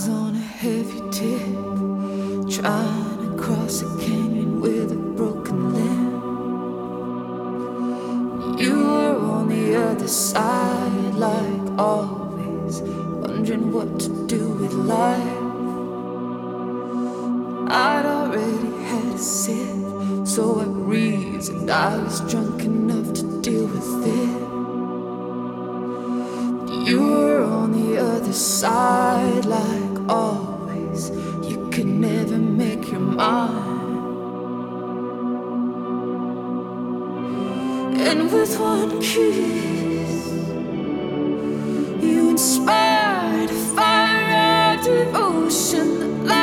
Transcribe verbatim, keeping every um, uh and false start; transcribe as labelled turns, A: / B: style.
A: was on a heavy tip, trying to cross a canyon with a broken limb. You were on the other side, like always, wondering what to do with life. I'd already had a sip, so I reasoned I was drunk enough to deal with it. You were on the other side, like always, you could never make your mind. And with one kiss, you inspired a fire of devotion that